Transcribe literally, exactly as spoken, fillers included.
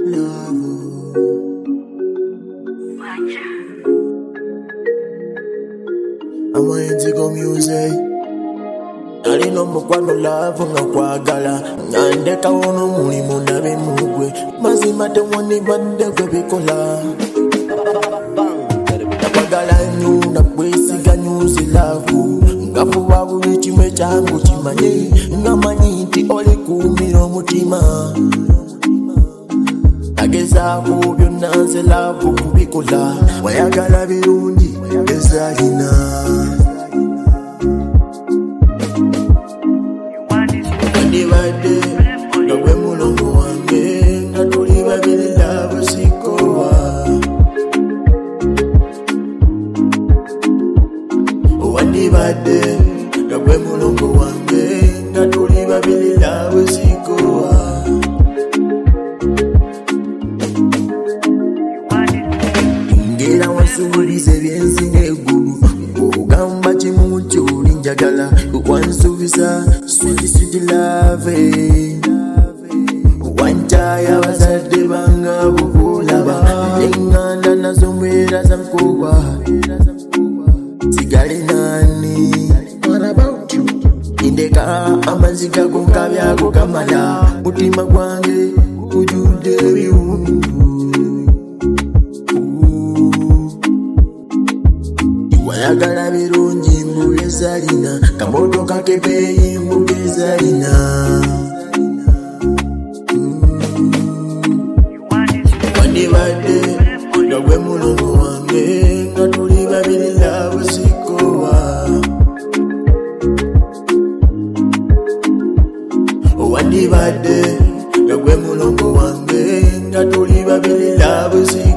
Amayenzigo music Alino mukwano love nga kwagala Nandeka wono mulimu nabe mugwe Mazima tewoni badde gwe bikola Nakwagala nyo nakwesiga nyuzi lavu Ngafuba buli kimwe kyangu kimanye Ngamanyi nti oli kumira omutima Nagezaako byonna nze lavu kubikola Wayagala birungi ezalina Wandibadde nga gwe mulongo wange nga tuli babiri lavu sikowa Wandibadde nga gwe mulongo wange nga tuli babiri lavu sikowa Ngera wansuulize byensi n'eggulu Ogamba kimu ky'oli njagala Wansubisa sweet sweet love Wantaya abazadde banga bukulaba Enganda nazo mwera za mkoba Sigale nani Indeka amaziga gonkabyago kamala Mutima gwange ujudde ebiwundu Wayagala birungi mbuge zalina Kamoto kakepeyi mbuge zalina Wandibadde nga gwe mulongo wange nga tuli babiri lavu sikowa Wandibadde nga gwe mulongo wange nga tuli babiri lavu sikowa